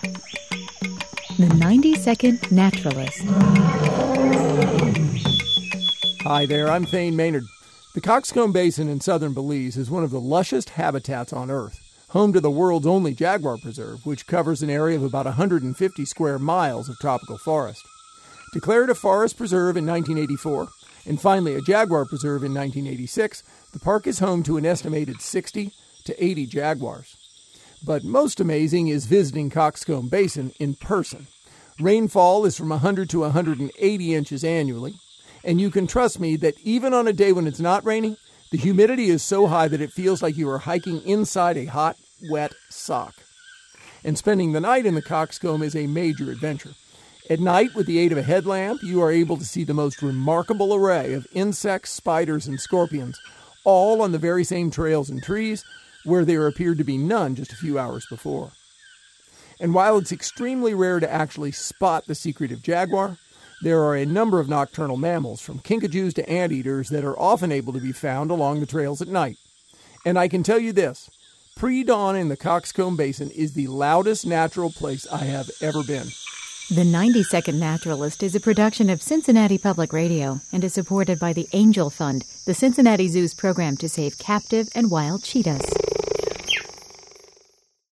The 90-Second Naturalist. Hi there, I'm Thane Maynard. The Coxcomb Basin in southern Belize is one of the lushest habitats on Earth, home to the world's only jaguar preserve, which covers an area of about 150 square miles of tropical forest. Declared a forest preserve in 1984, and finally a jaguar preserve in 1986, the park is home to an estimated 60 to 80 jaguars. But most amazing is visiting Coxcomb Basin in person. Rainfall is from 100 to 180 inches annually, and you can trust me that even on a day when it's not raining, the humidity is so high that it feels like you are hiking inside a hot, wet sock. And spending the night in the Coxcomb is a major adventure. At night, with the aid of a headlamp, you are able to see the most remarkable array of insects, spiders, and scorpions, all on the very same trails and trees where there appeared to be none just a few hours before. And while it's extremely rare to actually spot the secretive jaguar, there are a number of nocturnal mammals, from kinkajous to anteaters, that are often able to be found along the trails at night. And I can tell you this, pre-dawn in the Coxcomb Basin is the loudest natural place I have ever been. The 90-Second Naturalist is a production of Cincinnati Public Radio and is supported by the Angel Fund, the Cincinnati Zoo's program to save captive and wild cheetahs.